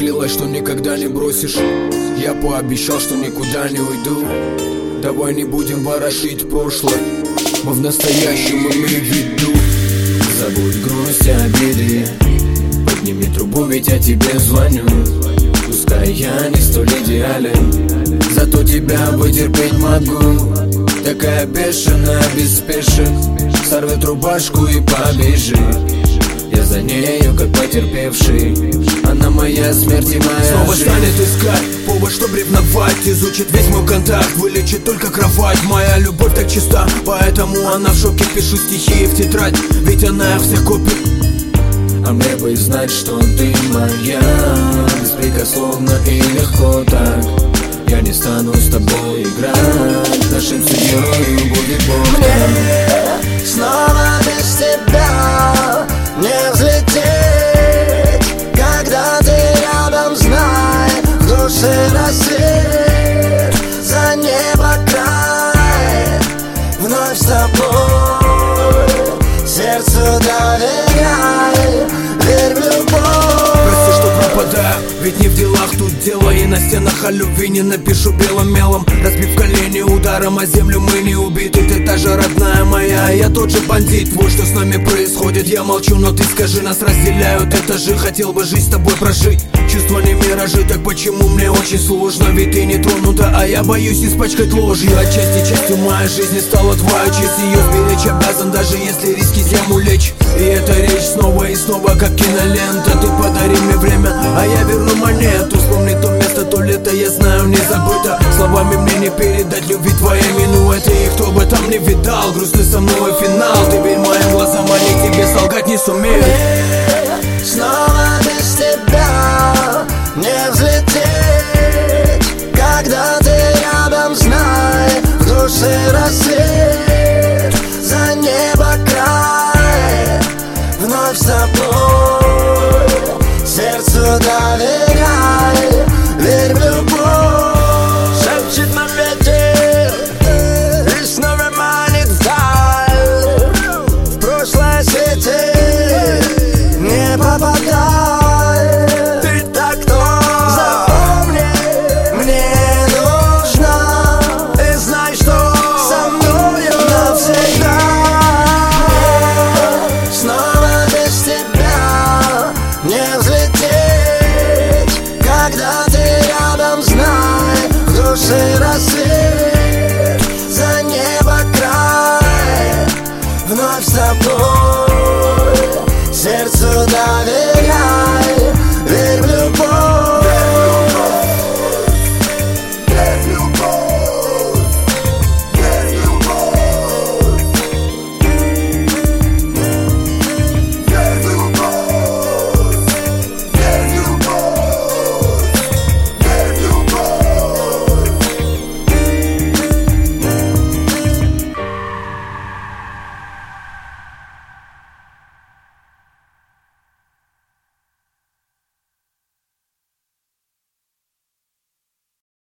клялась, что никогда не бросишь. Я пообещал, что никуда не уйду. Давай не будем ворошить прошлое, мы в настоящем имеем в виду. Забудь грусть и обиды, подними трубу, ведь я тебе звоню. Пускай я не столь идеален, зато тебя вытерпеть могу. Такая бешеная, без спешек, сорвет рубашку и побежит. Я за нею, как потерпевший, она моя смерть и моя снова жизнь. станет искать повод, чтоб ревновать, изучит весь мой контакт, вылечит только кровать. Моя любовь так чиста, поэтому она в шоке. Пишу стихи в тетрадь, ведь она их всех копит. А мне бы знать, что ты моя, беспрекословно и легко так. Я не стану с тобой играть, нашим судьей будет Бог. Мне снова без тебя не взлететь, когда ты рядом, знай, в душе рассвет, за небо край, вновь с тобой, сердцу доверяй, верь в любовь. Прости, что пропадаю, ведь не в делах тут дело. И на стенах о любви не напишу белым мелом. Разбив колени ударом о землю, мы не убиты. Ты та же родная моя, я тот же бандит. Вот что с нами происходит, я молчу, но ты скажи, нас разделяют этажи. Хотел бы жизнь с тобой прожить, чувства не миражи. Так почему мне очень сложно, ведь ты не тронута, а я боюсь испачкать ложью. Отчасти частью моей жизни стала твоя честь, ее сберечь обязан, даже если риски землю лечь. И эта речь снова и снова как кинолента. Ты подари мне время, а я верну монету. Вспомни то место, то лето, я знаю, не забыто. Словами мне не передать любви твоей минуэты. И кто бы там не видал, грустный со мной финал. Ты верь моим глазам, они тебе солгать не сумеют. Мне снова без тебя не взлететь, когда ты рядом, знай, в душе рассвет, за небо край, вновь с тобой, сердцу доверяй, верь в любовь. Шепчет нам ветер, и снова манит вдаль, в прошлое свети не попадай. Ты так запомни, мне нужна, и знай, что со мною навсегда. Снова без тебя не взлететь, когда ты рядом, знай, в душе рассвет.